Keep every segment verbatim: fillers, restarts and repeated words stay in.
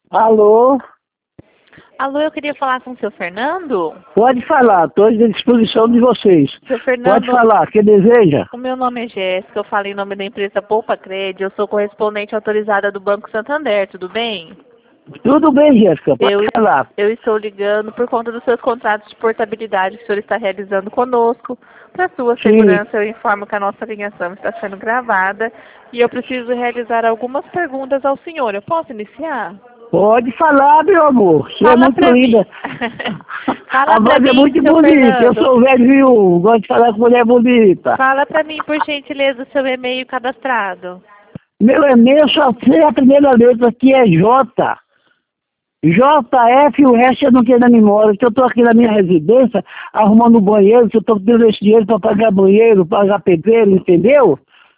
Alô? Alô, eu queria falar com o seu Fernando. Pode falar, estou à disposição de vocês. Seu Fernando, Pode falar, que deseja? o meu nome é Jéssica, eu falo em nome da empresa Poupa Cred, eu sou correspondente autorizada do Banco Santander, tudo bem? Tudo bem, Jéssica, pode Eu, falar. eu estou ligando por conta dos seus contratos de portabilidade que o senhor está realizando conosco. Para sua Sim. segurança, eu informo que a nossa ligação está sendo gravada e eu preciso realizar algumas perguntas ao senhor. Eu posso iniciar? Pode falar, meu amor. Você é Fala muito pra mim. linda. Fala A pra voz é mim, muito seu bonita. Eu Fernando. sou velho viúvo, gosto de falar com mulher bonita. Fala pra mim, por gentileza, o seu e-mail cadastrado. Meu e-mail só sei a primeira letra, que é J. J F, o resto eu não quero na memória, que eu estou aqui na minha residência, arrumando banheiro, que eu estou tendo esse dinheiro para pagar banheiro, pagar pedreiro, entendeu?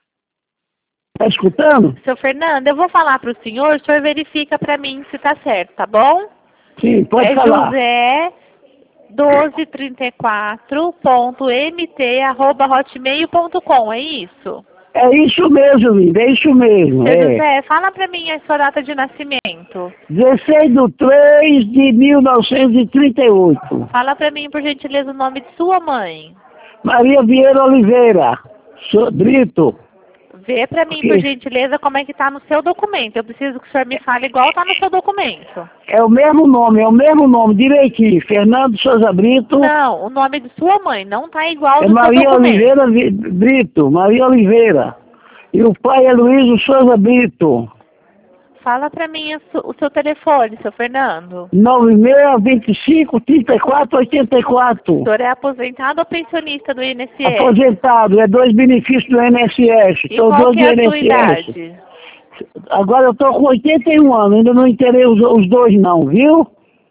Tá escutando? Seu Fernando, eu vou falar pro senhor, o senhor verifica pra mim se tá certo, tá bom? Sim, pode é falar. José doze trinta e quatro ponto mt arroba hotmail ponto com, é isso? É isso mesmo, linda, é isso mesmo. Seu É. José, fala pra mim a sua data de nascimento. dezesseis de três de mil novecentos e trinta e oito. Fala pra mim, por gentileza, o nome de sua mãe. Maria Vieira Oliveira. Sou Brito. Vê pra mim, por gentileza, como é que tá no seu documento. Eu preciso que o senhor me fale igual tá no seu documento. É o mesmo nome, é o mesmo nome, direitinho. Fernando Souza Brito. Não, o nome de sua mãe não tá igual É no Maria seu documento. Oliveira Vi- Brito, Maria Oliveira. E o pai é Luiz Souza Brito. Fala pra mim a su- o seu telefone, seu Fernando. nove seis, vinte e cinco, trinta e quatro, oitenta e quatro. O senhor é aposentado ou pensionista do I N S S? Aposentado, é dois benefícios do I N S S. E São qual dois que do é a sua I N S S. idade? Agora eu estou com oitenta e um anos, ainda não inteirei os, os dois não, viu?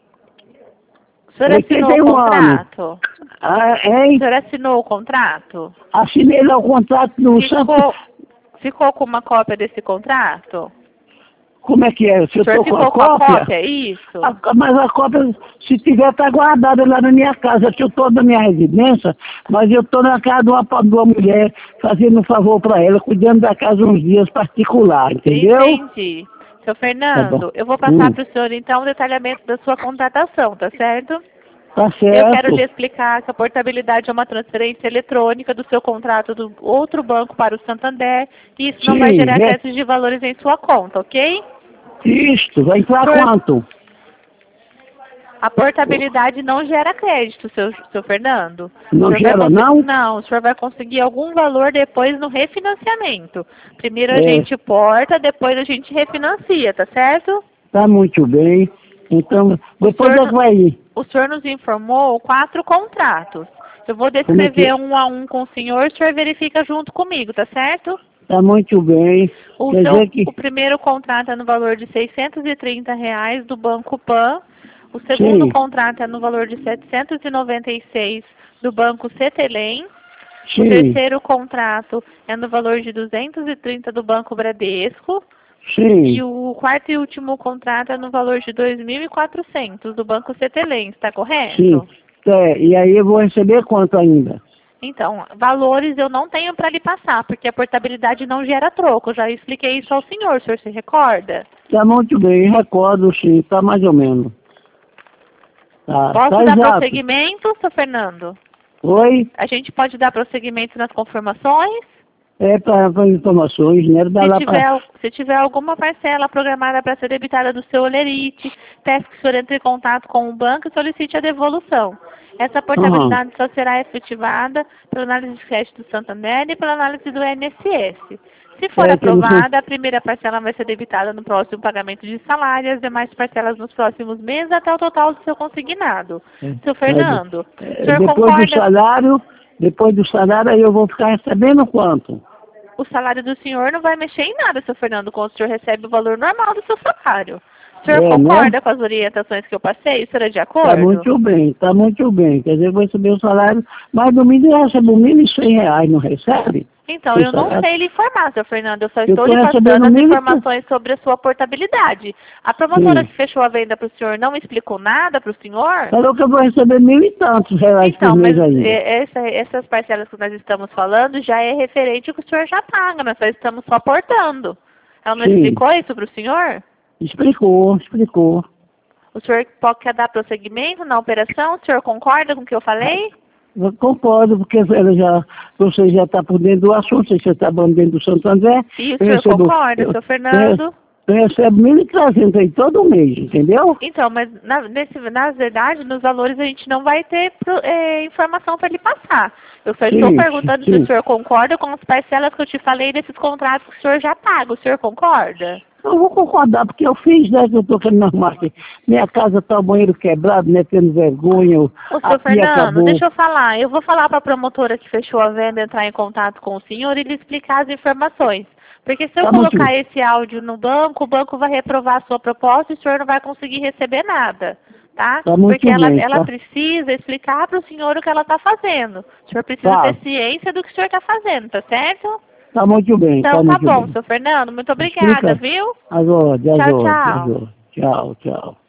O senhor assinou o oitenta e um contrato? Ah, O hein? senhor assinou o contrato? Assinei lá o contrato no Santo... Ficou, ficou com uma cópia desse contrato? Como é que é? Se O eu senhor estou com ficou a com a cópia? cópia, isso? A- mas a cópia, se tiver, tá guardada lá na minha casa. Eu estou na minha residência, mas eu estou na casa de uma, de uma mulher, fazendo um favor para ela, cuidando da casa uns dias particular, entendeu? Entendi. Seu Fernando, Tá bom. eu vou passar Hum. para o senhor, então, o detalhamento da sua contratação, tá certo? Tá Eu certo. quero lhe explicar que a portabilidade é uma transferência eletrônica do seu contrato do outro banco para o Santander e isso não Sim, vai gerar é. acréscimo de valores em sua conta, ok? Isto, vai entrar Por- quanto? A portabilidade não gera crédito, seu, seu Fernando. Não O senhor vai gera, conse- não? Não, o senhor vai conseguir algum valor depois no refinanciamento. Primeiro a É. gente porta, depois a gente refinancia, tá certo? Tá muito bem. Então, depois senhor é que vai ir. O senhor nos informou quatro contratos. Eu vou Como é descrever que- um a um com o senhor, o senhor verifica junto comigo, tá certo? Tá muito bem. O, Quer seu, dizer que... o primeiro contrato é no valor de seiscentos e trinta reais do Banco Pan. O segundo Sim. contrato é no valor de setecentos e noventa e seis do Banco Cetelem. O Sim, terceiro contrato é no valor de duzentos e trinta do Banco Bradesco. sim. E o quarto e último contrato é no valor de dois mil e quatrocentos do Banco Cetelem, está correto? Sim. É, e aí eu vou receber quanto ainda? Então, valores eu não tenho para lhe passar, porque a portabilidade não gera troco. Eu já expliquei isso ao senhor, o senhor se recorda? Tá muito bem, recordo sim, tá mais ou menos. Tá, Posso tá dar exato. prosseguimento, seu Fernando? Oi? A gente pode dar prosseguimento nas confirmações? É para informações, né? Dá Se lá tiver, pra... se tiver alguma parcela programada para ser debitada do seu olerite, peço que o senhor entre em contato com o banco e solicite a devolução. Essa portabilidade só será efetivada pela análise de crédito do Santander e pela análise do I N S S. Se for É, que eu não sei- aprovada, a primeira parcela vai ser debitada no próximo pagamento de salário e as demais parcelas nos próximos meses até o total do seu consignado. É, Seu Fernando, é, o senhor depois concorda? do salário, depois do salário aí eu vou ficar recebendo quanto? O salário do senhor não vai mexer em nada, seu Fernando, quando o senhor recebe o valor normal do seu salário. O senhor É, concorda né? com as orientações que eu passei? O senhor é de acordo? Tá muito bem, tá muito bem. Quer dizer, eu vou receber o salário, mas no mínimo eu recebo mil e cem reais, não recebe? Então, O eu não salário? sei lhe informar, seu Fernando. Eu só Eu estou tô lhe recebendo passando as mil e cem. informações sobre a sua portabilidade. A promotora Sim. que fechou a venda para o senhor não explicou nada para o senhor? Falou que eu vou receber mil e tantos reais Então, por mas mês ainda. é, essa- essas parcelas que nós estamos falando já é referente ao que o senhor já paga. Nós só estamos só aportando. Ela não Sim. explicou isso para o senhor? Explicou, explicou. O senhor pode, quer dar prosseguimento na operação? O senhor concorda com o que eu falei? Eu concordo, porque ela já, você já está por dentro do assunto, você está dentro do Santo André. E o senhor recebo, concorda, eu, seu Fernando? Eu recebo mil e trezentos aí todo mês, entendeu? Então, mas na, nesse, na verdade, nos valores a gente não vai ter é, informação para lhe passar. Eu só sim, estou perguntando sim. se o senhor concorda com as parcelas que eu te falei desses contratos que o senhor já paga. O senhor concorda? Eu vou concordar, porque eu fiz, né, que eu estou querendo arrumar aqui. Minha casa está o banheiro quebrado, né, tendo vergonha. Ô, seu Fernando, acabou. Deixa eu falar. Eu vou falar para a promotora que fechou a venda entrar em contato com o senhor e lhe explicar as informações. Porque se eu tá colocar muito... esse áudio no banco, o banco vai reprovar a sua proposta e o senhor não vai conseguir receber nada, tá? tá Porque ela, bem, ela tá? precisa explicar para o senhor o que ela está fazendo. O senhor precisa tá. ter ciência do que o senhor está fazendo, tá certo? Tá muito bem. Então tá, tá bom, bem. seu Fernando. Muito obrigada, Explica. viu? Agora, tchau, agora, tchau. agora. Tchau, tchau.